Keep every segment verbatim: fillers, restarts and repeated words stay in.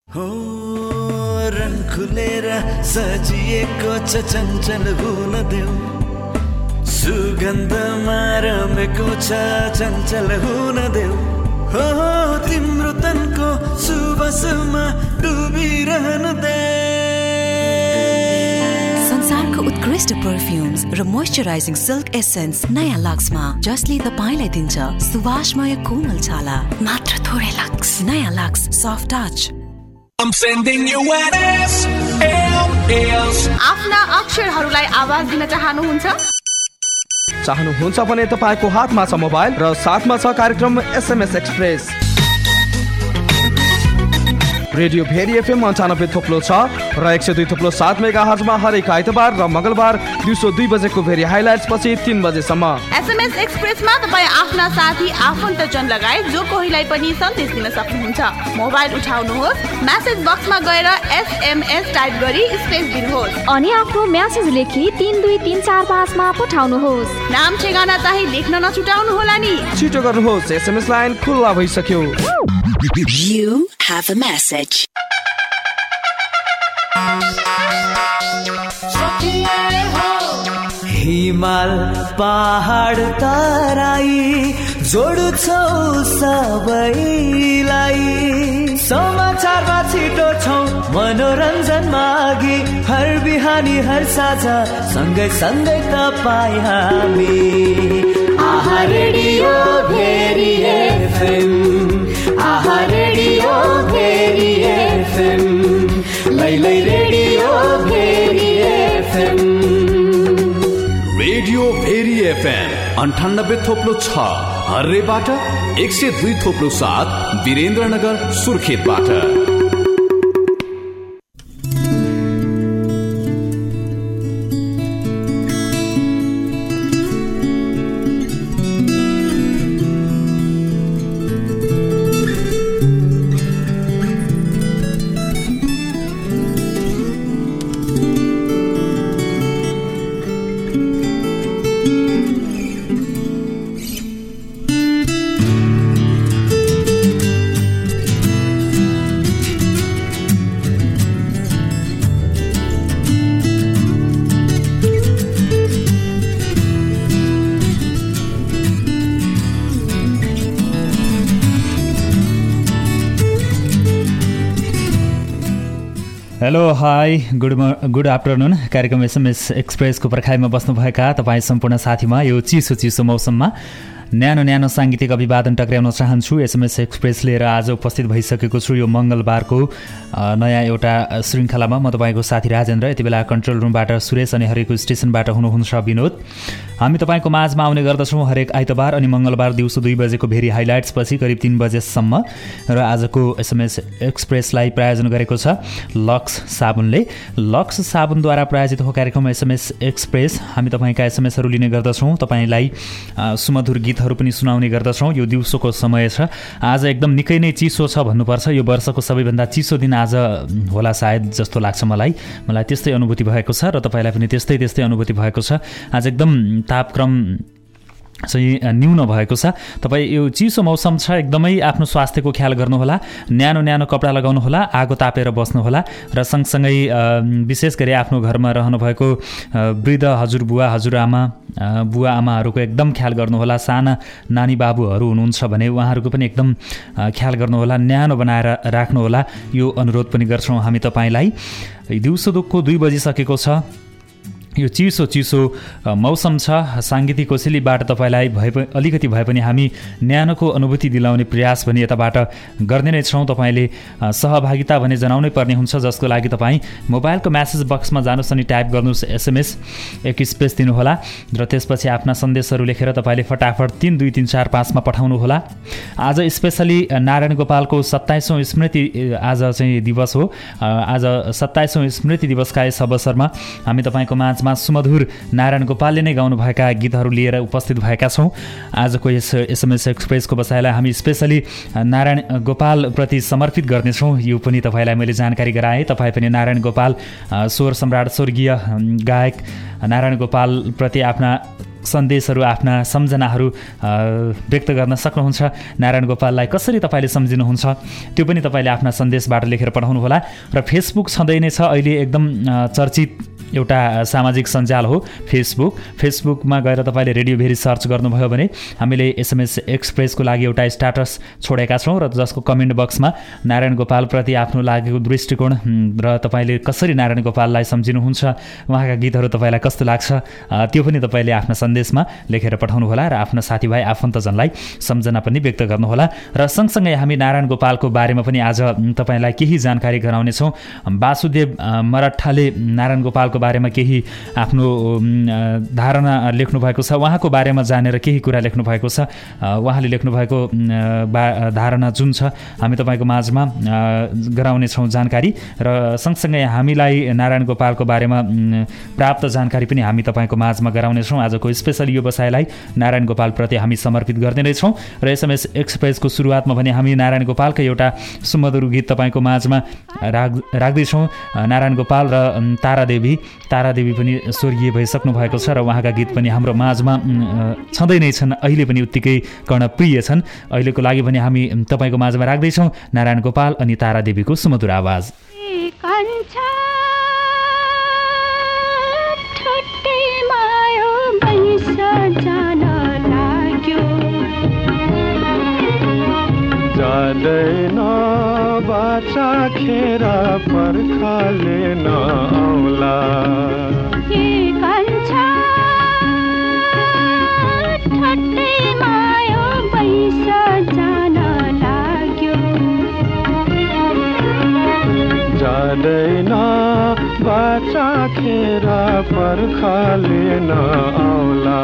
हो रन खुलेर सजिएको छ चञ्चल हुन देऊ, सुगन्ध मारमेको छ चञ्चल हुन देऊ, हो तिम्रो तनको सुवासमा डुबिरहन दे। संसारको उत्कृष्ट परफ्युम्स र मोइस्चराइजिङ सिल्क एसेन्स नयाँ लक्समा, जसले तपाईलाई दिन्छ सुवासमय कोमल छाला। मात्र थोरै लक्स, नयाँ Lux soft touch. I'm sending you an S M S। आफ्ना अक्षरहरूलाई आवाज दिन चाहनुहुन्छ? चाहनुहुन्छ भने तपाईको हातमा छ मोबाइल र साथमा छ कार्यक्रम SMS express. Radio Bheri FM अन्ठानब्बे थोप्लो छ र एक सय दुई थोप्लो सात मेगा हर्जमा हरेक आइतबार र मंगलबार दिउँसो दुई बजेको भेरी हाइलाइट्स पछि तीन बजेसम्म। एसएमएस एक्सप्रेसमा तपाईँ आफ्ना साथी आफन्तजन लगायत जो कोहीलाई पनि सन्देश दिन सक्नुहुन्छ। मोबाइल उठाउनुहोस्, मेसेज बक्समा गएर एसएमएस टाइप गरी स्पेस दिनुहोस् अनि आफ्नो मेसेज लेखी तीन दुई तीन चार पाँचमा पठाउनुहोस्। नाम ठेगाना चाहिँ लेख्न नछुटाउनु होला नि। छिटो गर्नुहोस्, एसएमएस लाइन खुल्ला भइसक्यो। You have a message. हिमाल पहाड तराई जोड्छौ सबैलाई, समाचारमा छिटो छौ मनोरञ्जनमा अघि, हर बिहानी हर साझा सँगै सँगै तपाईँ हामी। आहा रेडियो भेरी एफएम, आहा रेडियो भेरी एफएम, लैलै radio Bheri FM. Radio Bheri FM अन्ठानब्बे थोप्लो छ हर्रेबाट, एक सय दुई थोप्लो सात वीरेन्द्रनगर सुर्खेतबाट। Hello hi good good afternoon. कार्यक्रम एसएमएस एक्सप्रेसको पर्खाइमा बस्नुभएका तपाईँ सम्पूर्ण साथीमा यो चिसो चिसो मौसममा न्यानो न्यानो साङ्गीतिक अभिवादन टक्र्याउन चाहन्छु। एसएमएस एक्सप्रेस लिएर आज उपस्थित भइसकेको छु यो मङ्गलबारको नयाँ एउटा श्रृङ्खलामा। म तपाईँको साथी राजेन्द्र, यति बेला कन्ट्रोल रुमबाट सुरेश अनि हरेक स्टेसनबाट हुनुहुन्छ विनोद। हामी तपाईँको माझमा आउने गर्दछौँ हरेक आइतबार अनि मङ्गलबार दिउँसो दुई बजेको भेरी हाइलाइट्स पछि करिब तीन बजेसम्म। र आजको एसएमएस एक्सप्रेसलाई प्रायोजन गरेको छ लक्स साबुनले। लक्स साबुनद्वारा प्रायोजित हो कार्यक्रम एसएमएस एक्सप्रेस। हामी तपाईँका एसएमएसहरू लिने गर्दछौँ, तपाईँलाई सुमधुर गीतहरू पनि सुनाउने गर्दछौँ। यो दिउँसोको समय छ, आज एकदम निकै नै चिसो छ भन्नुपर्छ। यो वर्षको सबैभन्दा चिसो दिन आज होला सायद जस्तो लाग्छ मलाई मलाई त्यस्तै अनुभूति भएको छ र तपाईँलाई पनि त्यस्तै त्यस्तै अनुभूति भएको छ। आज एकदम तापक्रम चाहिँ न्यून भएको छ। तपाईँ यो चिसो मौसम छ, एकदमै आफ्नो स्वास्थ्यको ख्याल गर्नुहोला, न्यानो न्यानो कपडा लगाउनुहोला, आगो तापेर बस्नुहोला र सँगसँगै विशेष गरी आफ्नो घरमा रहनुभएको वृद्ध हजुरबुवा हजुरआमा बुवा आमाहरूको एकदम ख्याल गर्नुहोला। साना नानी बाबुहरू हुनुहुन्छ भने उहाँहरूको पनि एकदम ख्याल गर्नुहोला, न्यानो बनाएर राख्नुहोला। यो अनुरोध पनि गर्छौँ हामी तपाईँलाई। दिउँसोको दुई बजिसकेको छ, यो चिसो चिसो मौसम छ। साङ्गीतिक कोसेलीबाट तपाईँलाई भए अलिकति भए पनि हामी न्यानोको अनुभूति दिलाउने प्रयास पनि यताबाट गर्ने नै छौँ। तपाईँले सहभागिता भने जनाउनै पर्ने हुन्छ, जसको लागि तपाईँ मोबाइलको म्यासेज बक्समा जानुहोस् अनि टाइप गर्नुहोस् एसएमएस, एक स्पेस दिनुहोला र त्यसपछि आफ्ना सन्देशहरू लेखेर तपाईँले फटाफट तीन दुई तिन चार पाँचमा पठाउनुहोला। आज स्पेसली नारायण गोपालको सत्ताइसौँ स्मृति आज चाहिँ दिवस हो। आज सत्ताइसौँ स्मृति दिवसका यस अवसरमा हामी तपाईँको माझमा सुमधुर नारायण गोपालले नै गाउनुभएका गीतहरू लिएर उपस्थित भएका छौँ। आजको यस एसएमएस एक्सप्रेसको बसाइलाई हामी स्पेसली नारायण गोपालप्रति समर्पित गर्नेछौँ। यो पनि तपाईँलाई मैले जानकारी गराएँ। तपाईँ पनि नारायण गोपाल स्वर सम्राट स्वर्गीय गायक नारायण गोपालप्रति आफ्ना सन्देशहरू आफ्ना सम्झनाहरू व्यक्त गर्न सक्नुहुन्छ। नारायण गोपाललाई कसरी तपाईँले सम्झिनुहुन्छ त्यो पनि तपाईँले आफ्ना सन्देशबाट लेखेर पठाउनुहोला। र फेसबुक छँदै नै छ, अहिले एकदम चर्चित एउटा सामाजिक सञ्जाल हो फेसबुक। फेसबुकमा गएर तपाईँले रेडियो भेरी सर्च गर्नुभयो भने हामीले एसएमएस एक्सप्रेसको लागि एउटा स्ट्याटस छोडेका छौँ र जसको कमेन्ट बक्समा नारायण गोपालप्रति आफ्नो लागेको दृष्टिकोण र तपाईँले कसरी नारायण गोपाललाई सम्झिनुहुन्छ, उहाँका गीतहरू तपाईँलाई कस्तो लाग्छ त्यो पनि तपाईँले आफ्ना सन्देशमा लेखेर पठाउनुहोला र आफ्ना साथीभाइ आफन्तजनलाई सम्झना पनि व्यक्त गर्नुहोला। र सँगसँगै हामी नारायण गोपालको बारेमा पनि आज तपाईँलाई केही जानकारी गराउनेछौँ। वासुदेव मराठाले नारायण गोपालको बारेमा केही आफ्नो धारणा लेख्नु भएको छ, उहाँको बारेमा जानेर केही कुरा लेख्नु भएको छ। उहाँले लेख्नु भएको धारणा जुन छ हामी तपाईँको माझमा गराउनेछौँ जानकारी। र सँगसँगै हामीलाई नारायण गोपालको बारेमा प्राप्त जानकारी पनि हामी तपाईँको माझमा गराउनेछौँ। आजको स्पेसल यो बसाइलाई नारायण गोपालप्रति हामी समर्पित गर्ने रहेछौँ। र एसएमएस एक्सप्रेसको सुरुवातमा भने हामी नारायण गोपालको एउटा सुमधुर गीत तपाईँको माझमा राख राख्दैछौँ। नारायण गोपाल र तारादेवी तारादेवी पनि स्वर्गीय भइसक्नु भएको छ र उहाँका गीत पनि हाम्रो माझमा छँदै नै छन्, अहिले पनि उत्तिकै कर्णप्रिय छन्। अहिलेको लागि भने हामी तपाईँको माझमा राख्दैछौँ नारायण गोपाल अनि तारादेवीको सुमधुर आवाज। जाँदैन बाचा खेर पर्खाले नआउला, जाँदैन बाचा खेर पर्खाले नआउला,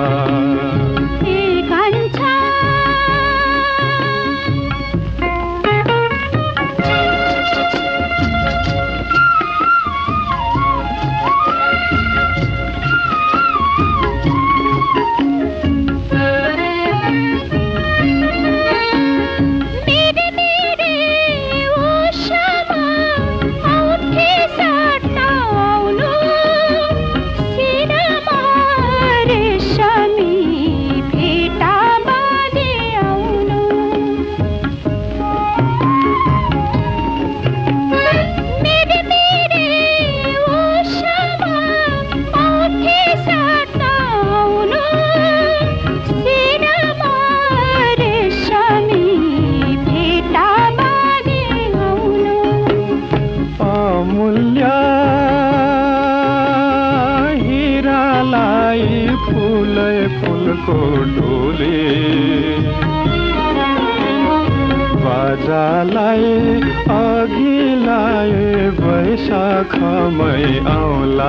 बाजालाई अघि लाए वैशाखमै आउला,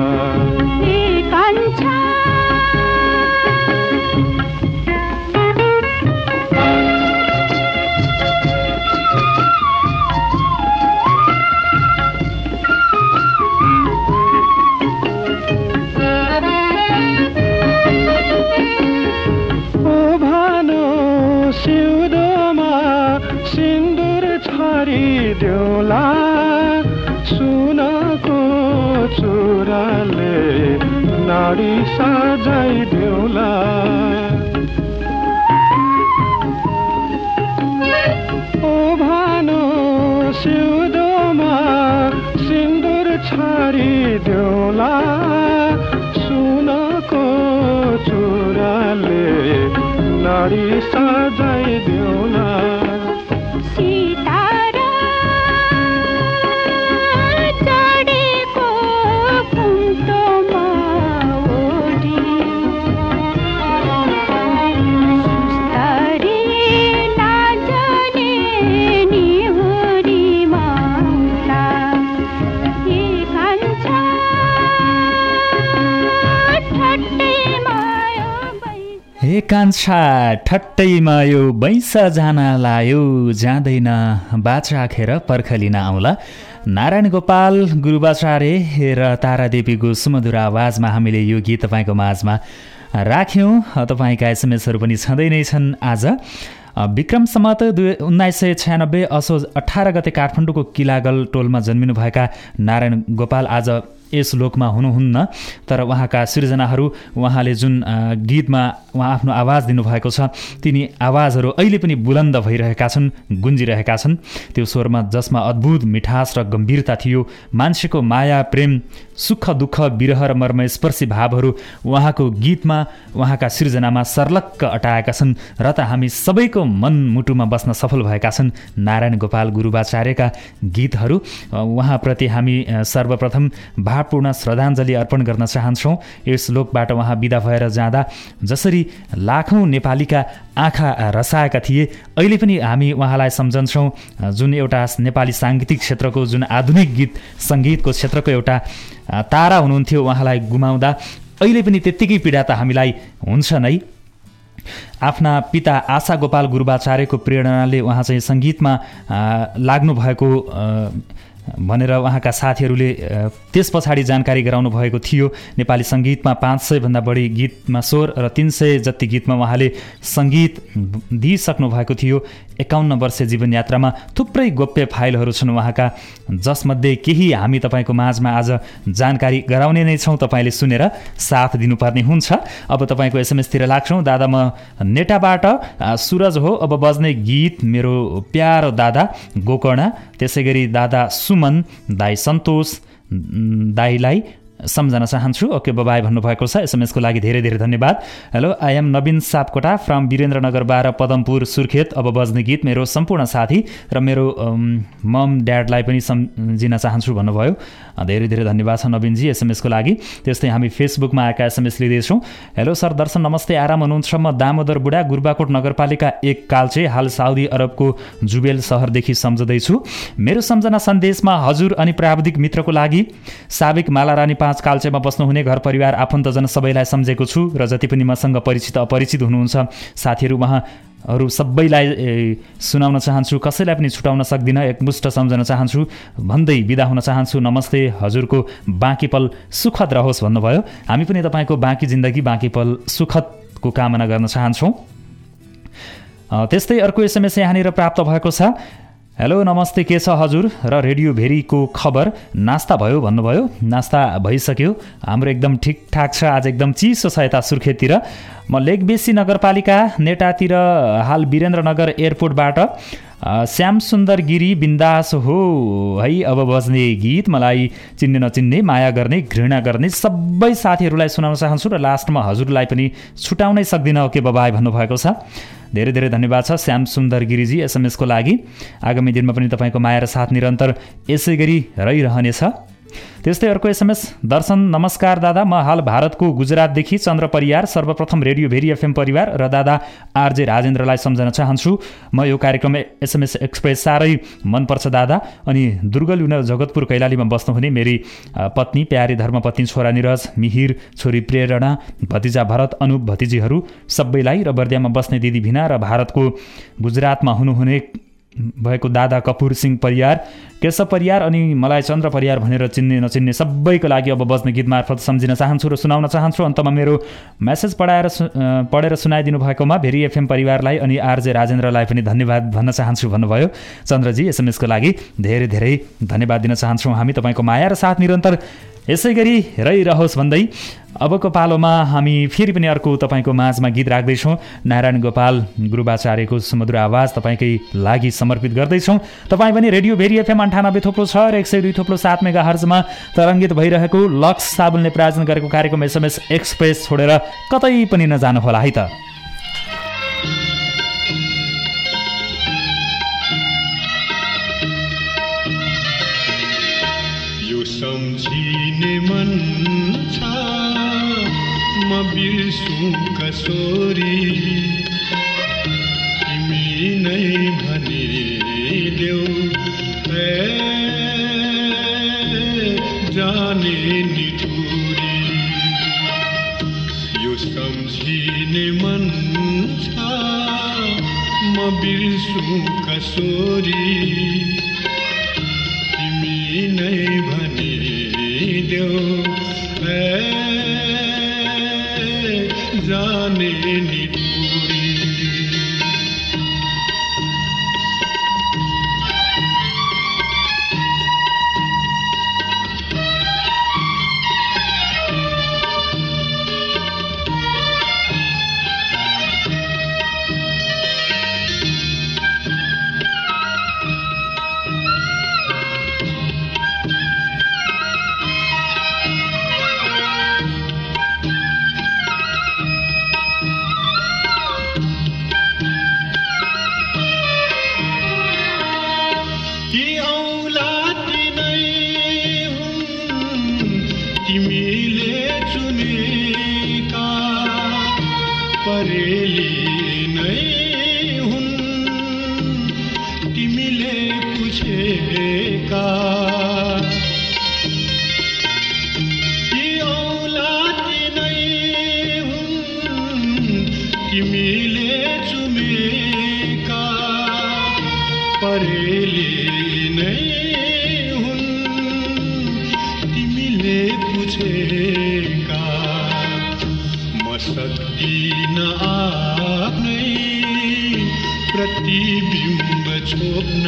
देउला सुनको चुराले नाडी सजाइ देउला, ओ भानो सिउँदोमा सिन्दुर छारी देउला, सुनको चुराले नाडी सजाइ देउला, कान्छा ठट्टैमा यो बैसा जान लायो, जाँदैन बाछा खेर पर्खलिन आउला। नारायण गोपाल गुरुबाचार्य र तारादेवीको सुमधुर आवाजमा हामीले यो गीत तपाईँको माझमा राख्यौँ। तपाईँका एसएमएसहरू पनि छँदै नै छन्। आज विक्रम सम्मत दुई उन्नाइस सय छ्यानब्बे असोज अठार गते काठमाडौँको किलागल टोलमा जन्मिनुभएका नारायण गोपाल आज यस लोकमा हुनुहुन्न, तर उहाँका सृजनाहरू, उहाँले जुन गीतमा उहाँ आफ्नो आवाज दिनुभएको छ, तिनी आवाजहरू अहिले पनि बुलन्द भइरहेका छन्, गुन्जिरहेका छन्। त्यो स्वरमा जसमा अद्भुत मिठास र गम्भीरता थियो, मान्छेको माया, प्रेम, सुख दुःख, विरह र मर्मस्पर्शी भावहरू उहाँको गीतमा, उहाँका सृजनामा सर्लक्क अटाएका छन् र त हामी सबैको मनमुटुमा बस्न सफल भएका छन् नारायण गोपाल गुरुबाचार्यका गीतहरू। उहाँप्रति हामी सर्वप्रथम भावपूर्ण श्रद्धाञ्जली अर्पण गर्न चाहन्छौँ। यस लोकबाट उहाँ बिदा भएर जाँदा जसरी लाखौँ नेपालीका आँखा रसाएका थिए, अहिले पनि हामी उहाँलाई सम्झन्छौँ। जुन एउटा नेपाली साङ्गीतिक क्षेत्रको, जुन आधुनिक गीत सङ्गीतको क्षेत्रको एउटा तारा हुनुहुन्थ्यो, उहाँलाई गुमाउँदा अहिले पनि त्यत्तिकै पीडा त हामीलाई हुन्छ नै। आफ्ना पिता आशा गोपाल गुरुबाचार्यको प्रेरणाले उहाँ चाहिँ सङ्गीतमा लाग्नु भएको भनेर उहाँका साथीहरूले त्यस पछाडि जानकारी गराउनु भएको थियो। नेपाली सङ्गीतमा पाँच सयभन्दा बढी गीतमा स्वर र तिन सय जति गीतमा उहाँले सङ्गीत दिइसक्नु भएको थियो। एकाउन्न वर्ष जीवनयात्रामा थुप्रै गोप्य फाइलहरू छन् उहाँका, जसमध्ये केही हामी तपाईँको माझमा आज जानकारी गराउने नै छौँ। तपाईँले सुनेर साथ दिनुपर्ने हुन्छ। अब तपाईँको एसएमएसतिर लाग्छौँ। दादा, म नेटाबाट सुरज हो। अब बज्ने गीत मेरो प्यारो दादा गोकर्णा, त्यसै गरी दादा सुमन, दाई सन्तोष दाईलाई सम्झन चाहन्छु। ओके बबाई भन्नुभएको छ। एसएमएसको लागि धेरै धेरै धन्यवाद। Hello, I am Navin Sapkota from Birendranagar बाह्र पदमपुर सुर्खेत। अब बज्ने गीत मेरो सम्पूर्ण साथी र मेरो मम ड्याडलाई पनि सम्झिन चाहन्छु भन्नुभयो। धेरै धेरै धन्यवाद छ नवीनजी एसएमएसको लागि। त्यस्तै हामी फेसबुकमा आएका एसएमएस लिँदैछौँ। हेलो सर, दर्शन नमस्ते, आराम हुनुहुन्छ? म दामोदर बुढा, गुरबाकोट नगरपालिका एक कालचे, हाल साउदी अरबको जुबेल सहरदेखि सम्झँदैछु। मेरो सम्झना सन्देशमा हजुर अनि प्राविधिक मित्रको लागि, साबिक मालारानी पाँच कालचेमा बस्नुहुने घर परिवार आफन्तजन सबैलाई सम्झेको छु र जति पनि मसँग परिचित अपरिचित हुनुहुन्छ साथीहरू उहाँहरू सबैलाई सुनाउन चाहन्छु। कसैलाई पनि छुटाउन सक्दिनँ, एकमुष्ट सम्झन चाहन्छु भन्दै बिदा हुन चाहन्छु। नमस्ते, हजुरको बाँकी पल सुखद रहोस् भन्नुभयो। हामी पनि तपाईँको बाँकी जिन्दगी, बाँकी पल सुखदको कामना गर्न चाहन्छौँ। त्यस्तै अर्को एसएमएस यहाँनिर प्राप्त भएको छ। हेलो नमस्ते, के छ हजुर र रेडियो भेरीको खबर? नास्ता भयो भन्नुभयो। नास्ता भइसक्यो हाम्रो, एकदम ठिकठाक छ। आज एकदम चिसो छ यता सुर्खेततिर। म लेकबेसी नगरपालिका नेटातिर, हाल वीरेन्द्रनगर एयरपोर्टबाट श्याम सुन्दर गिरी बिन्दास हो है। अब बज्ने गीत मलाई चिन्ने नचिन्ने, माया गर्ने, घृणा गर्ने सबै साथीहरूलाई सुनाउन चाहन्छु र लास्टमा हजुरलाई पनि छुटाउनै सक्दिनँ। ओके बबाई भन्नुभएको छ। धेरै धेरै धन्यवाद छ श्याम सुन्दर गिरीजी एसएमएसको लागि। आगामी दिनमा पनि तपाईँको माया र साथ निरन्तर यसै गरी रहिरहनेछ। त्यस्तै अर्को एसएमएस। दर्शन नमस्कार दादा, म हाल भारतको गुजरातदेखि चन्द्र परियार। सर्वप्रथम रेडियो भेरी एफएम परिवार र दादा आरजे राजेन्द्रलाई सम्झन चाहन्छु। म यो कार्यक्रम एसएमएस एक्सप्रेस साह्रै मनपर्छ दादा। अनि दुर्गल जगतपुर कैलालीमा बस्नुहुने मेरी पत्नी प्यारी धर्मपत्नी छोरा निरज, मिहिर छोरी प्रेरणा, भतिजा भरत, अनुप भतिजीहरू सबैलाई, र बर्दियामा बस्ने दिदी भिना र भारतको गुजरातमा हुनुहुने भएको दादा कपुर सिंह परियार, केशव परियार अनि मलाई चन्द्र परियार भनेर चिन्ने नचिन्ने सबैको लागि अब बज्ने गीत मार्फत सम्झिन चाहन्छु र सुनाउन चाहन्छु। अन्तमा मेरो मेसेज पढाएर पढेर सुनाइदिनु भएकोमा भेरी एफएम परिवारलाई अनि आरजे राजेन्द्रलाई पनि धन्यवाद भन्न चाहन्छु भन्नुभयो चन्द्रजी। एसएमएसको लागि धेरै धेरै धन्यवाद दिन चाहन्छौँ हामी। तपाईँको माया र साथ निरन्तर यसै गरी रहिरहोस् भन्दै अबको पालोमा हामी फेरि पनि अर्को तपाईँको माझमा गीत राख्दैछौँ। नारायण गोपाल गुरुबाचार्यको सुमधुर आवाज तपाईँकै लागि समर्पित गर्दैछौँ। तपाईँ पनि रेडियो भेरी एफएम अन्ठानब्बे थोप्लो छ र एक सय दुई थोप्लो सात मेगा हर्जमा तरङ्गित भइरहेको लक्स साबुनले प्रायोजन गरेको कार्यक्रम एसएमएस एक्सप्रेस छोडेर कतै पनि नजानुहोला है त। सम्झिने मन छ म बिर्सु कसोरी, तिमी नै भनिदेऊ ए जाने निठुरी। यो सम्झिने मन छ म बिर्सु कसोरी, तिमी नै भनिदेऊ ए जाने निठुरी। सक्दिन आफ्नै प्रतिबिम्ब छोप्न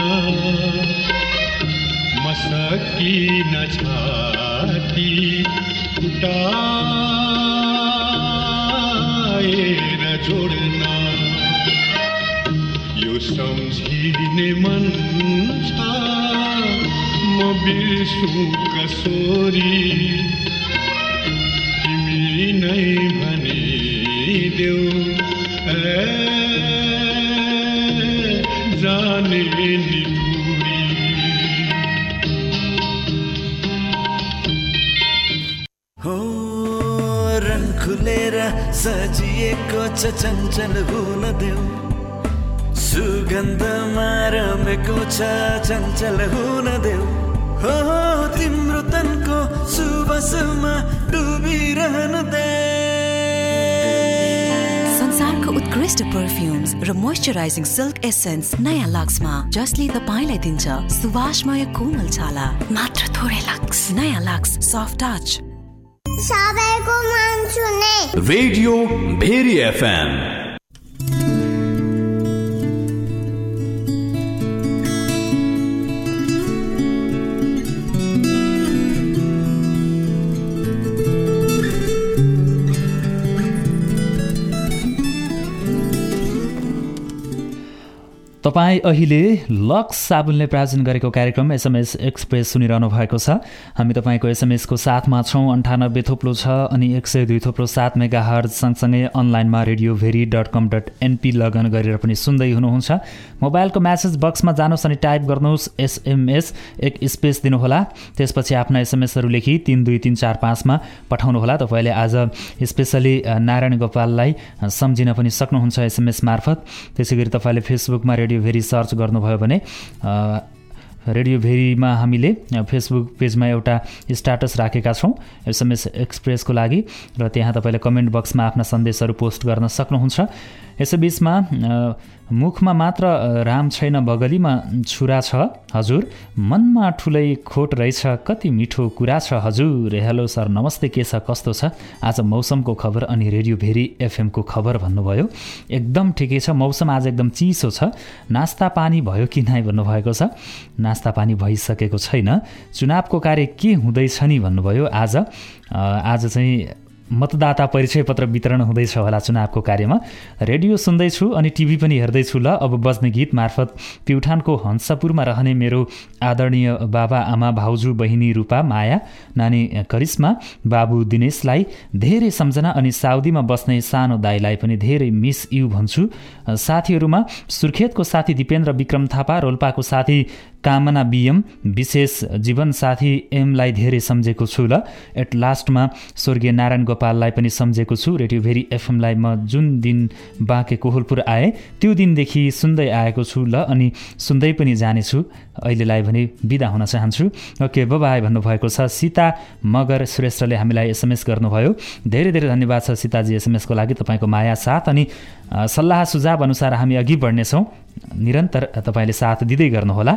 म सकिन छाती फुटाएर जोड्न यो सम्झिने मन छ म बिर्सु कसोरी तिमी नै भनिदेऊ ए जाने नि हो रङ खुलेर सजिएको छ चञ्चल हुन देऊ सुगन्धमा रमेको छ चञ्चल हुन देऊ हो तिम्रो तनको सुवासमा डुबिरहन दे संसारको उत्कृष्ट परफ्युम्स र मोइस्चराइजिङ सिल्क एसेन्स नयाँ लक्समा जसले तपाईँलाई दिन्छ सुवासमय कोमल छाला मात्र थोरै लक्स नयाँ लक्स सफ्ट टच सबैको मन छुने रेडियो भेरी एफएम तपाईँ अहिले लक्स साबुनले प्रायोजन गरेको कार्यक्रम एसएमएस एक्सप्रेस सुनिरहनु भएको छ। हामी तपाईँको एसएमएसको साथमा छौँ। अन्ठानब्बे थोप्लो छ अनि एक सय दुई थोप्लो सात मेगा हर्ज सँगसँगै अनलाइनमा radio Bheri dot com dot NP log on गरेर पनि सुन्दै हुनुहुन्छ। मोबाइलको म्यासेज बक्समा जानुहोस् अनि टाइप गर्नुहोस् एसएमएस एक स्पेस दिनुहोला। त्यसपछि आफ्ना एसएमएसहरू लेखी तिन दुई तिन चार पाँचमा पठाउनुहोला। तपाईँले आज स्पेसली नारायण गोपाललाई सम्झिन पनि सक्नुहुन्छ एसएमएस मार्फत। त्यसै गरी तपाईँले फेसबुकमा रेडियो भेरी सर्च गर्नुभयो भने रेडियो भेरीमा हामीले फेसबुक पेजमा एउटा स्ट्याटस राखेका छौँ एसएमएस एक्सप्रेसको लागि र त्यहाँ तपाईँले कमेन्ट बक्समा आफ्ना सन्देशहरू पोस्ट गर्न सक्नुहुन्छ। यसैबिचमा मुखमा मात्र राम छैन बगलीमा छुरा छ हजुर मनमा ठुलै खोट रहेछ कति मिठो कुरा छ हजुर। हेलो सर नमस्ते के छ कस्तो छ आज मौसमको खबर अनि रेडियो भेरी एफएमको खबर भन्नुभयो। एकदम ठिकै छ मौसम आज एकदम चिसो छ। नास्ता पानी भयो कि नै भन्नुभएको छ। नास्ता पानी भइसकेको छैन। चुनावको कार्य के हुँदैछ नि भन्नुभयो। आज आज चाहिँ मतदाता परिचय पत्र वितरण हुँदैछ होला चुनावको कार्यमा। रेडियो सुन्दैछु अनि टिभी पनि हेर्दैछु ल। अब बज्ने गीत मार्फत प्युठानको हंसपुरमा रहने मेरो आदरणीय बाबा आमा भाउजू बहिनी रूपा माया नानी करिश्मा बाबु दिनेशलाई धेरै सम्झना अनि साउदीमा बस्ने सानो दाइलाई पनि धेरै मिस यु भन्छु। साथीहरूमा सुर्खेतको साथी दिपेन्द्र विक्रम थापा रोल्पाको साथी कामना बिएम विशेष जीवन साथी एमलाई धेरै सम्झेको छु ल। एट लास्टमा स्वर्गीय नारायण गोपाललाई पनि सम्झेको छु। रेडियो भेरी एफएमलाई म जुन दिन बाँके कोहलपुर आए त्यो दिनदेखि सुन्दै आएको छु ल अनि सुन्दै पनि जानेछु। अहिलेलाई भने बिदा हुन चाहन्छु। ओके बाई भन्नुभएको छ सीता मगर श्रेष्ठले हामीलाई एसएमएस गर्नुभयो। धेरै धेरै धन्यवाद छ सीताजी एसएमएसको लागि तपाईँको माया साथ अनि सल्लाह सुझाव अनुसार हामी अघि बढ्नेछौँ। निरन्तर तपाईँले साथ दिँदै गर्नुहोला।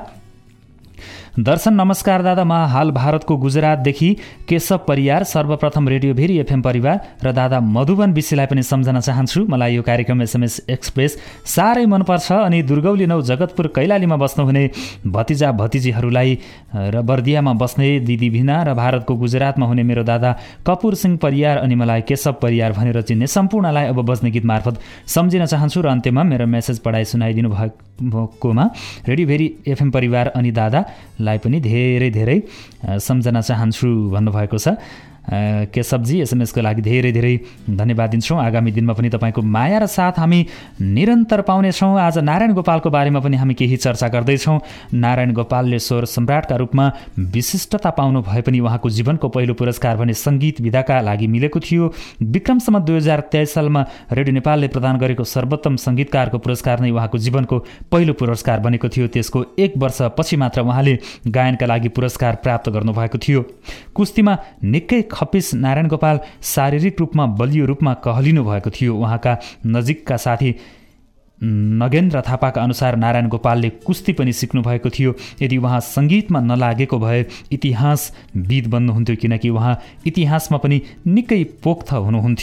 दर्शन नमस्कार दादा म हाल भारतको गुजरातदेखि केशव परियार सर्वप्रथम रेडियो भेरी एफएम परिवार र दादा मधुबन विषयलाई पनि सम्झन चाहन्छु। मलाई यो कार्यक्रम एसएमएस एक्सप्रेस साह्रै मनपर्छ अनि दुर्गौली नौ जगतपुर कैलालीमा बस्नुहुने भतिजा भतिजीहरूलाई र बर्दियामा बस्ने दिदी भिना र भारतको गुजरातमा हुने मेरो दादा कपुर सिंह परियार अनि मलाई केशव परियार भनेर चिन्ने सम्पूर्णलाई अब बज्ने गीत मार्फत सम्झिन चाहन्छु र अन्त्यमा मेरो मेसेज पढाइ सुनाइदिनु भएकोमा रेडियो भेरी एफएम परिवार अनि दादालाई पनि धेरै धेरै सम्झना चाहन्छु भन्नुभएको छ। केशवजी एसएमएसको लागि धेरै धेरै धन्यवाद दिन्छौँ। आगामी दिनमा पनि तपाईँको माया र साथ हामी निरन्तर पाउनेछौँ। आज नारायण गोपालको बारेमा पनि हामी केही चर्चा गर्दैछौँ। नारायण गोपालले स्वर सम्राटका रूपमा विशिष्टता पाउनु भए पनि उहाँको जीवनको पहिलो पुरस्कार भने सङ्गीत विधाका लागि मिलेको थियो। विक्रमसम्म दुई हजार तेइस सालमा रेडियो नेपालले प्रदान गरेको सर्वोत्तम सङ्गीतकारको पुरस्कार नै उहाँको जीवनको पहिलो पुरस्कार बनेको थियो। त्यसको एक वर्षपछि मात्र उहाँले गायनका लागि पुरस्कार प्राप्त गर्नुभएको थियो। कुस्तीमा निकै खप्पिस नारायण गोपाल शारीरिक रूपमा बलियो रूपमा कहलिनु भएको थियो। उहाँका नजिकका साथी नगेन्द्र थापाका अनुसार नारायण गोपालले कुस्ती पनि सिक्नु भएको थियो। यदि उहाँ सङ्गीतमा नलागेको भए इतिहासविद बन्नुहुन्थ्यो, किनकि उहाँ इतिहासमा पनि निकै पोख्त हुनुहुन्थ्यो।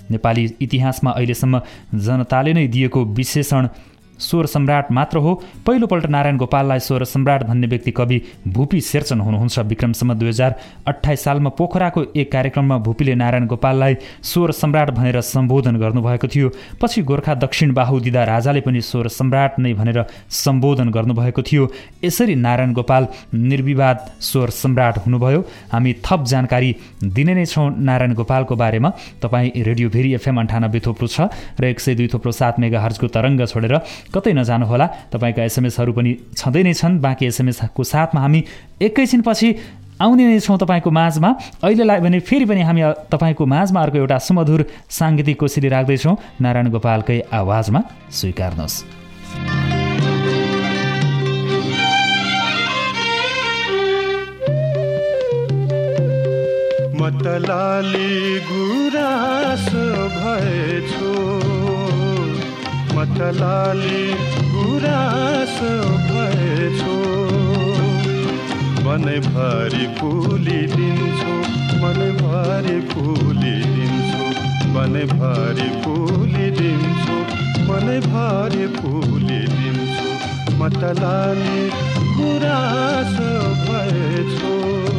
नेपाली इतिहासमा अहिलेसम्म जनताले नै दिएको विशेषण स्वर सम्राट मात्र हो। पहिलोपल्ट नारायण गोपाललाई स्वर सम्राट भन्ने व्यक्ति कवि भुपी शेरचन हुनुहुन्छ। विक्रमसम्म दुई हजार अठाइस सालमा पोखराको एक कार्यक्रममा भुपीले नारायण गोपाललाई स्वर सम्राट भनेर सम्बोधन गर्नुभएको थियो। पछि गोर्खा दक्षिण बाहु दिदा राजाले पनि स्वर सम्राट नै भनेर सम्बोधन गर्नुभएको थियो। यसरी नारायण गोपाल निर्विवाद स्वर सम्राट हुनुभयो। हामी थप जानकारी दिने नै छौँ नारायण गोपालको बारेमा। तपाईँ रेडियो भेरी एफएम अन्ठानब्बे थोप्लो छ र एक सय दुई थोप्लो सात मेगा हर्जको तरङ्ग छोडेर कतै नजानुहोला। तपाईँका एसएमएसहरू पनि छँदै नै छन्। बाँकी एसएमएसको साथमा हामी एकैछिनपछि आउने नै छौँ तपाईँको माझमा। अहिलेलाई भने फेरि पनि हामी तपाईँको माझमा अर्को एउटा सुमधुर साङ्गीतिक कोसेली राख्दैछौँ नारायण गोपालकै आवाजमा। स्वीकार्नुहोस्। मतलाली गुरास भएछु, मतलाली गुरास भएछु, मनैभरि फुलिदिन्छु, मनैभरि फुलिदिन्छु, मनैभरि फुलिदिन्छु, मनैभरि फुलिदिन्छु, मतलाली गुरास भएछु।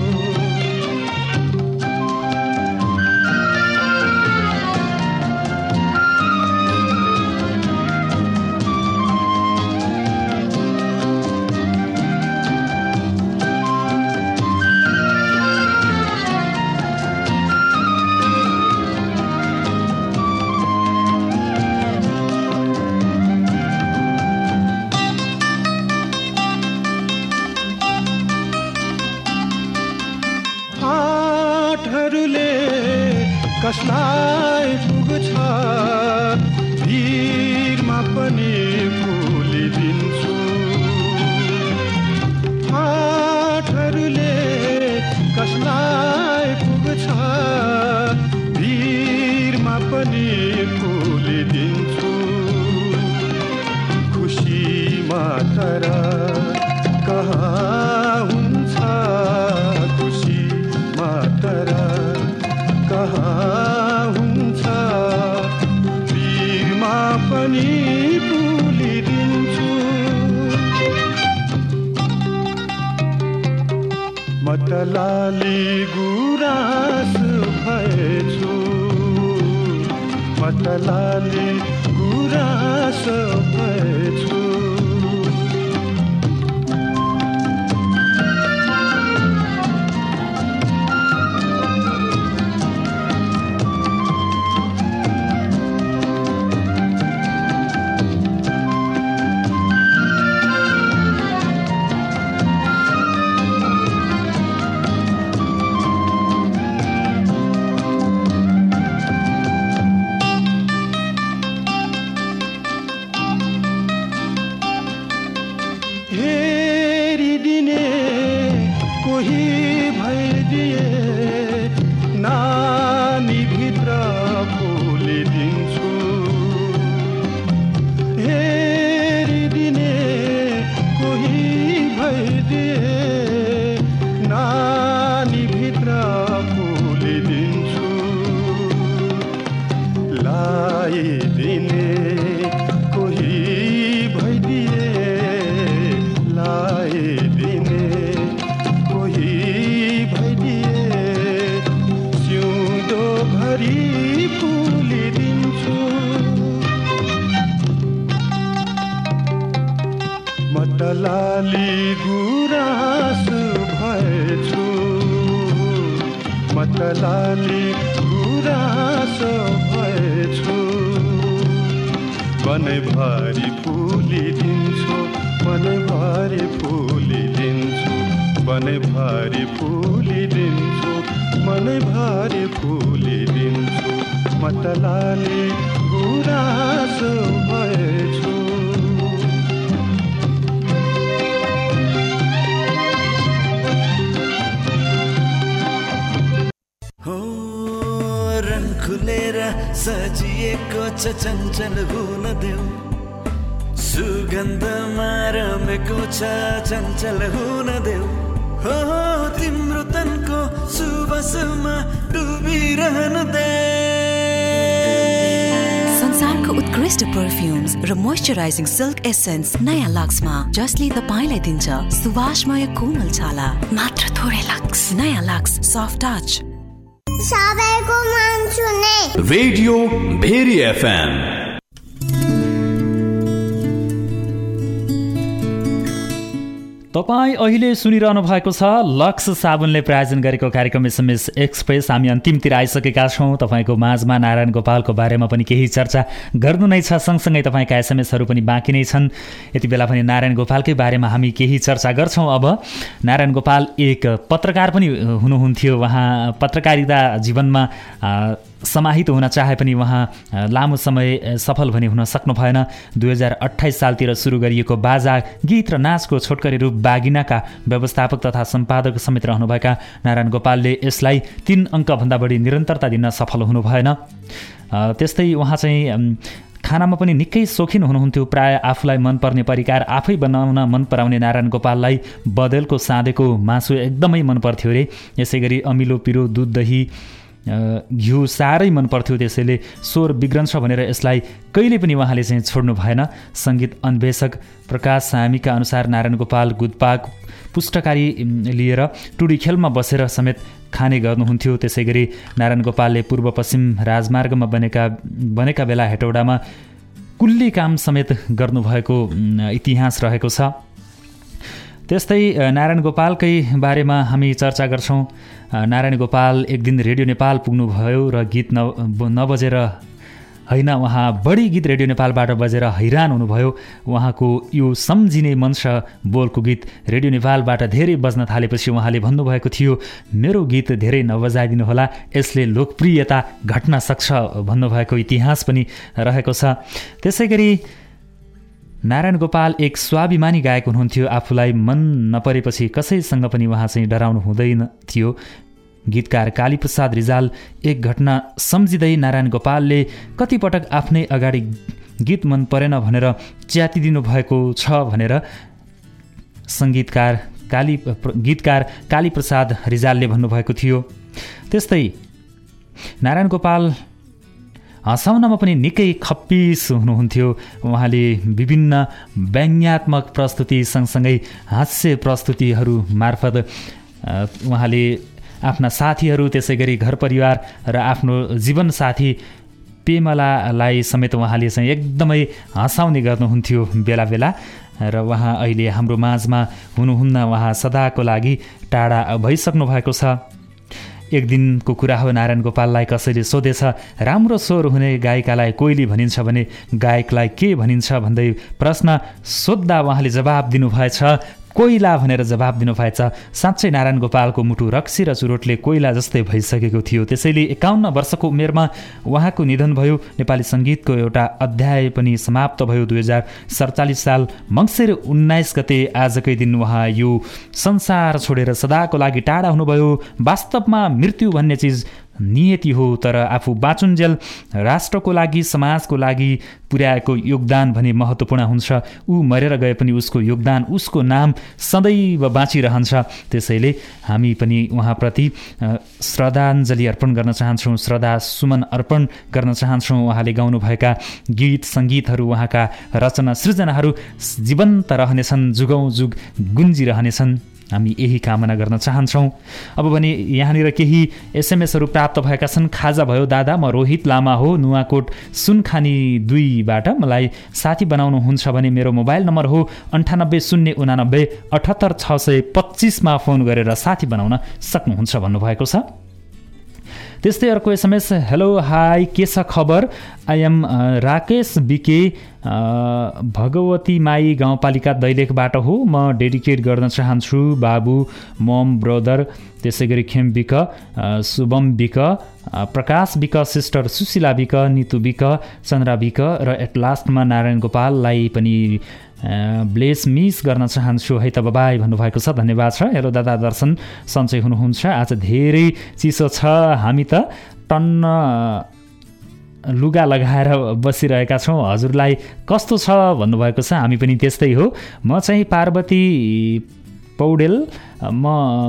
कसलाई पुग्छ भिरमा पनि फुलिदिन्छु, हातहरूले कसलाई पुग्छ भिरमा पनि फुलिदिन्छु, खुसीमा तर कहाँ हुन्छ, खुसीमा तर कहाँ हुन्छ, भिरमा पनि फुलिदिन्छु, मतलाली गुराँस भएछु, मतलाली गुराँस भएछु। मतलाली गुराँस भएछु, मतलाली गुराँस भएछु, मनैभरि फुलिदिन्छु, मनैभरि फुलिदिन्छु, मनैभरि फुलिदिन्छु, मनैभरि फुलिदिन्छु, मतलाली गुराँस भएछु। खुलेर सजिएको छ चञ्चल हुन देऊ, सुगन्धमा रमेको छ चञ्चल हुन देऊ, हो तिम्रो तनको सुवासमा डुबिरहन दे। उत्कृष्ट परफ्युम्स र मोइस्चराइजिङ सिल्क एसेन्स नयाँ लक्समा, जसले तपाईँलाई दिन्छ सुवासमय कोमल छाला। मात्र थोरै लक्स। नयाँ लक्स सफ्ट टच। सबैको मान्छु नै। Radio Bheri FM. तपाईँ अहिले सुनिरहनु भएको छ लक्स साबुनले प्रायोजन गरेको कार्यक्रम एसएमएस एक्सप्रेस। हामी अन्तिमतिर आइसकेका छौँ। तपाईँको माझमा नारायण गोपालको बारेमा पनि केही चर्चा गर्नु नै छ, सँगसँगै तपाईँका एसएमएसहरू पनि बाँकी नै छन्। यति बेला पनि नारायण गोपालकै बारेमा हामी केही चर्चा गर्छौँ। अब नारायण गोपाल एक पत्रकार पनि हुनुहुन्थ्यो। उहाँ पत्रकारिता जीवनमा समाहित हुन चाहे पनि उहाँ लामो समय सफल भने हुन सक्नु भएन। दुई हजार अठाइस सालतिर सुरु गरिएको बाजा गीत र नाचको छोटकरी रूप बागिनाका व्यवस्थापक तथा सम्पादक समेत रहनुभएका नारायण गोपालले यसलाई तीन अङ्कभन्दा बढी निरन्तरता दिन सफल हुनु भएन। त्यस्तै उहाँ चाहिँ खानामा पनि निकै सोखिन हुनुहुन्थ्यो। प्राय आफूलाई मनपर्ने परिकार आफै बनाउन मन पराउने नारायण गोपाललाई बदेलको साँधेको मासु एकदमै मनपर्थ्यो अरे। यसै गरी अमिलो पिरो दुध दही घिउ साह्रै मन पर्थ्यो। त्यसैले स्वर बिग्रन्छ भनेर यसलाई कहिले पनि उहाँले चाहिँ छोड्नु भएन। सङ्गीत अन्वेषक प्रकाश सामीका अनुसार नारायण गोपाल गुदपाक पुस्तकारी लिएर टुडी खेलमा बसेर समेत खाने गर्नुहुन्थ्यो। त्यसै गरी नारायण गोपालले पूर्व पश्चिम राजमार्गमा बनेका बनेका बेला हेटौडामा कुल्ली काम समेत गर्नुभएको इतिहास रहेको छ। त्यस्तै नारायण गोपालकै बारेमा हामी चर्चा गर्छौँ। नारायण गोपाल एक दिन रेडियो नेपाल पुग्नुभयो र गीत न नबजेर होइन, उहाँ बढी गीत रेडियो नेपालबाट बजेर हैरान हुनुभयो। उहाँको यो सम्झिने मञ्च बोलको गीत रेडियो नेपालबाट धेरै बज्न थालेपछि उहाँले भन्नुभएको थियो, मेरो गीत धेरै नबजाइदिनुहोला, यसले लोकप्रियता घट्न सक्छ भन्नुभएको इतिहास पनि रहेको छ। त्यसै गरी नारायण गोपाल एक स्वाभिमानी गायक हुनुहुन्थ्यो। आफूलाई मन नपरेपछि कसैसँग पनि उहाँ चाहिँ डराउनु हुँदैन थियो। गीतकार कालीप्रसाद रिजाल एक घटना सम्झिँदै नारायण गोपालले कतिपटक आफ्नै अगाडि गीत मन परेन भनेर च्यातिदिनु भएको छ भनेर सङ्गीतकार काली गीतकार कालीप्रसाद रिजालले भन्नुभएको थियो। त्यस्तै नारायण गोपाल हँसाउनमा पनि निकै खप्पिस हुनुहुन्थ्यो। उहाँले विभिन्न व्यङ्ग्यात्मक प्रस्तुति सँगसँगै हास्य प्रस्तुतिहरू मार्फत उहाँले आफ्ना साथीहरू, त्यसै गरी घर परिवार र आफ्नो जीवनसाथी पेमलालाई समेत उहाँले चाहिँ एकदमै हँसाउने गर्नुहुन्थ्यो बेला बेला। र उहाँ अहिले हाम्रो माझमा हुनुहुन्न, उहाँ सदाको लागि टाढा भइसक्नु भएको छ। एक दिनको कुरा हो, नारायण गोपाललाई कसैले सोधेछ, राम्रो स्वर हुने गायिकालाई कोइली भनिन्छ भने गायकलाई के भनिन्छ भन्दै प्रश्न सोद्धा उहाँले जवाब दिनुभएछ, कोइला भनेर जवाब दिनुभएछ। साँच्चै नारायण गोपालको मुटु रक्सी र चुरोटले कोइला जस्तै भइसकेको थियो। त्यसैले एकाउन्न वर्षको उमेरमा उहाँको निधन भयो। नेपाली सङ्गीतको एउटा अध्याय पनि समाप्त भयो। दुई हजार सडचालिस साल मङ्सिर उन्नाइस गते आजकै दिन उहाँ यो संसार छोडेर सदाको लागि टाढा हुनुभयो। वास्तवमा मृत्यु भन्ने चिज नियति हो, तर आफू बाँचुन्जेल राष्ट्रको लागि समाजको लागि पुर्याएको योगदान भने महत्त्वपूर्ण हुन्छ। ऊ मरेर गए पनि उसको योगदान, उसको नाम सदैव बाँचिरहन्छ। त्यसैले हामी पनि उहाँप्रति श्रद्धाञ्जली अर्पण गर्न चाहन्छौँ, श्रद्धा सुमन अर्पण गर्न चाहन्छौँ। उहाँले गाउनुभएका गीत सङ्गीतहरू, उहाँका रचना सृजनाहरू जीवन्त रहनेछन्, जुगौँ जुग गुन्जिरहनेछन्। हामी यही कामना गर्न चाहन्छौँ। अब भने यहाँनिर केही एसएमएसहरू प्राप्त भएका छन्। खाजा भयो दादा, म रोहित लामा हो, नुवाकोट सुनखानी दुईबाट। मलाई साथी बनाउनुहुन्छ भने मेरो मोबाइल नम्बर हो अन्ठानब्बे शून्य उनानब्बे अठहत्तर छ सय पच्चिसमा फोन गरेर साथी बनाउन सक्नुहुन्छ भन्नुभएको छ। त्यस्तै अर्को एसएमएस, हेलो हाई, के छ खबर? आई एम राकेश बिके, भगवती माई गाउँपालिका दैलेखबाट हो। म डेडिकेट गर्न चाहन्छु बाबु, मम, ब्रदर, त्यसै गरी खेम बिक, शुभम बिक, प्रकाश बिक, सिस्टर सुशीला बिक, नितु बिक, चन्द्रा बिक र एट लास्टमा नारायण गोपाललाई पनि ब्लेस मिस गर्न चाहन्छु है त बाबाई भन्नुभएको छ। धन्यवाद छ। हेलो दादा दर्शन, सन्चै हुनुहुन्छ? आज धेरै चिसो छ, हामी त टन्न लुगा लगाएर बसिरहेका छौँ। हजुरलाई कस्तो छ भन्नुभएको छ? हामी पनि त्यस्तै हो। म चाहिँ पार्वती पौडेल, म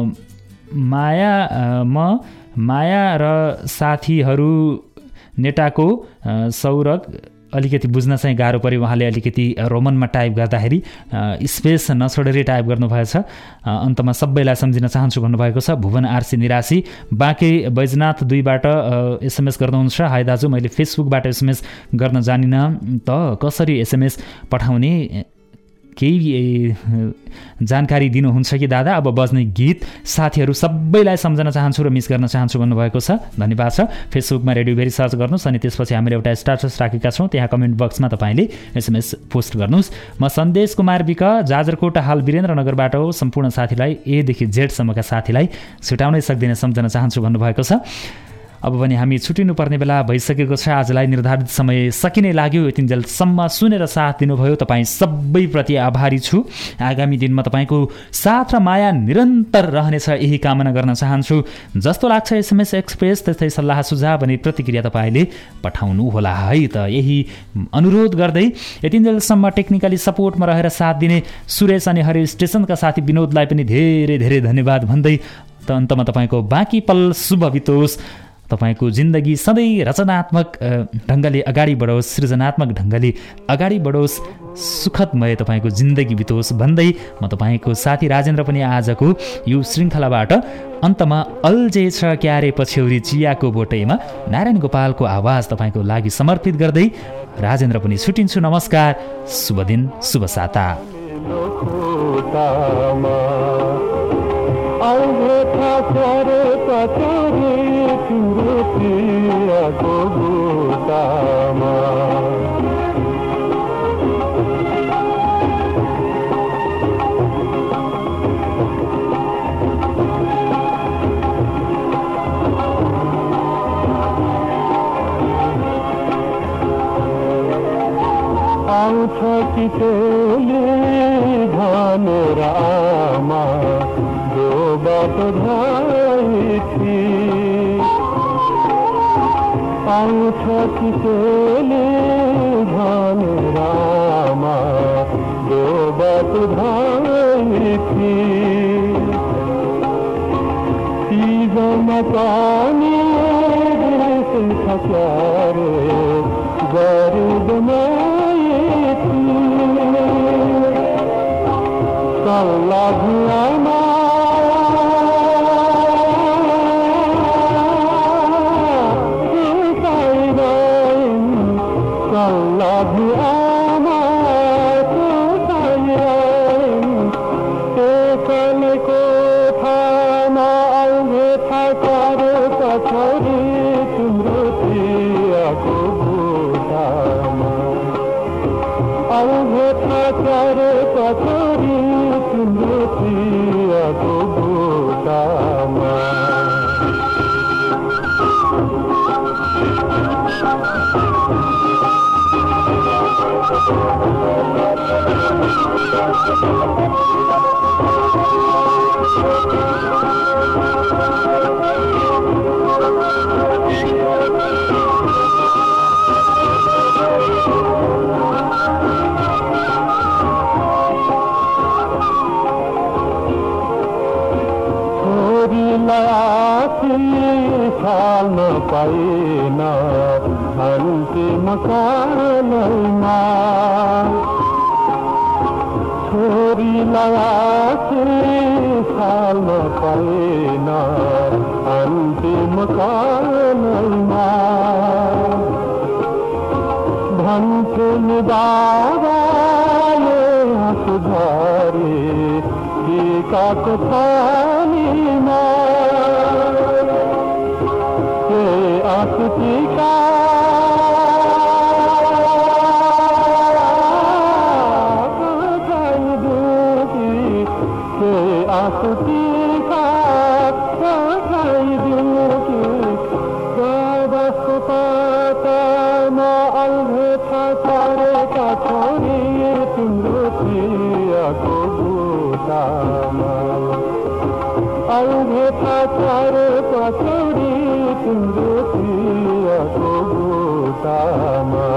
माया म माया र साथीहरू नेटाको सौरभ अलिकति बुझ्न चाहिँ गाह्रो पऱ्यो। उहाँले अलिकति रोमनमा टाइप गर्दाखेरि स्पेस नछोडेरै टाइप गर्नुभएछ। अन्तमा सबैलाई सम्झिन चाहन्छु भन्नुभएको छ। भुवन आरसी निरासी बाँके बैजनाथ दुईबाट एसएमएस गर्नुहुन्छ। हाई दाजु, मैले फेसबुकबाट एसएमएस गर्न जानिनँ त कसरी एसएमएस पठाउने, केही जानकारी दिनुहुन्छ कि दादा? अब बज्ने गीत साथीहरू सबैलाई सम्झन चाहन्छु र मिस गर्न चाहन्छु भन्नुभएको छ। धन्यवाद छ। फेसबुकमा रेडियो भेरी सर्च गर्नुहोस् अनि त्यसपछि हामीले एउटा स्ट्याटस राखेका छौँ, त्यहाँ कमेन्ट बक्समा तपाईँले एसएमएस पोस्ट गर्नुहोस्। म सन्देश कुमार विक जाजरकोट हाल वीरेन्द्रनगरबाट हो। सम्पूर्ण साथीलाई एदेखि जेडसम्मका साथीलाई छुटाउनै सक्दिन सम्झन चाहन्छु भन्नुभएको छ। अब पनि हामी छुटिनुपर्ने बेला भइसकेको छ। आजलाई निर्धारित समय सकिनै लाग्यो। यतिन्जेलसम्म सुनेर साथ दिनुभयो, तपाईँ सबैप्रति आभारी छु। आगामी दिनमा तपाईँको साथ र माया निरन्तर रहनेछ यही कामना गर्न चाहन्छु। जस्तो लाग्छ एसएमएस एक्सप्रेस त्यस्तै सल्लाह सुझाव अनि प्रतिक्रिया तपाईँले पठाउनु होला है त। यही अनुरोध गर्दै यतिन्जेलसम्म टेक्निकली सपोर्टमा रहेर साथ दिने सुरेश अनि हरि स्टेसनका साथी विनोदलाई पनि धेरै धेरै धन्यवाद भन्दै त अन्तमा तपाईँको बाँकी पल शुभ बितोस्। तपाईँको जिन्दगी सधैँ रचनात्मक ढङ्गले अगाडि बढोस्, सृजनात्मक ढङ्गले अगाडि बढोस्, सुखदमय तपाईँको जिन्दगी बितोस् भन्दै म तपाईँको साथी राजेन्द्र पनि आजको यो श्रृङ्खलाबाट अन्तमा अल्झेछ क्यारे पछ्यौरी चियाको बोटैमा नारायण गोपालको आवाज तपाईँको लागि समर्पित गर्दै राजेन्द्र पनि छुटिन्छु। नमस्कार, शुभ दिन, शुभ साता। आउँछ कि तोले भनेर आमा जो बाटो धाइ थिए। आउँछ कि तोले भनेर आमा जो बाटो धाइ थिए। तिजमा पानी सक्यारे गरिदमा Kalladhiyama Tutayrain Kalladhiyama Tutayrain Tekaleko thama alge thakare pachari tumrutiyako bhutama alge thakare pachari tumrutiyako bhutama छाल्न पाइन अन्तिम कालैमा छोरीलाई आखिरी छाल्न पाइन अन्तिम कालैमा भन्थ्यो नि बाबाले हाँसु झरे टिकाको थालीमा आसुतिका खाइदुकी के आसुतिका खाइदुकी बाबाको पातामा अल्झे छारेका छोरी तिम्रो चियाको बुटामा अल्झे छारेका छोरी तिम्रो चियाको बुटामा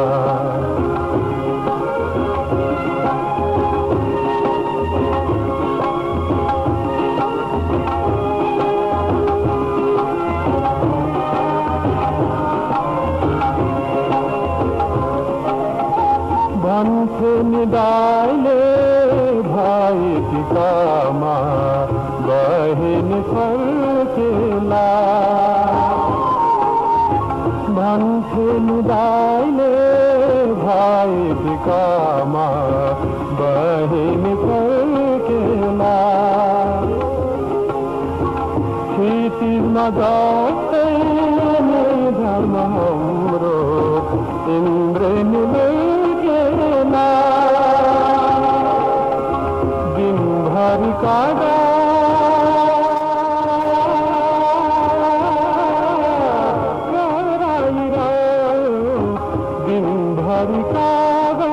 क्षितिजमा जस्तै धर्म हाम्रो इन्द्रेणीले केना दिनभरि कागा दिनभरि कागा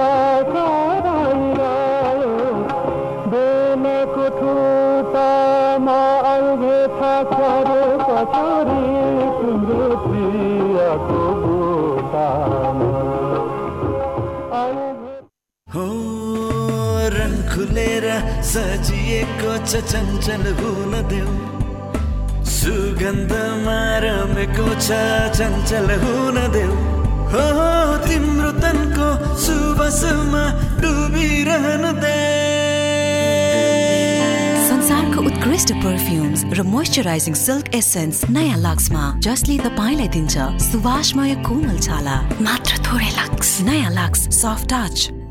कराइरह्यो बेनको ठुटामा अलगे थाक्रो पछाडि तिम्रो प्रियको बुटामा हो रङ खुलेर सजिएको छ चञ्चल हुन देऊ सुगन्धमा रमेको छ चञ्चल हुन देऊ हो तिम्रो तनको सुवासमा डुबिरहन दे संसारको उत्कृष्ट परफ्युम्स र मोइस्चराइजिङ सिल्क एसेन्स नयाँ लक्समा जसले तपाईँलाई दिन्छ सुवासमय कोमल छाला मात्र थोरै लक्स नयाँ लक्स सफ्ट टच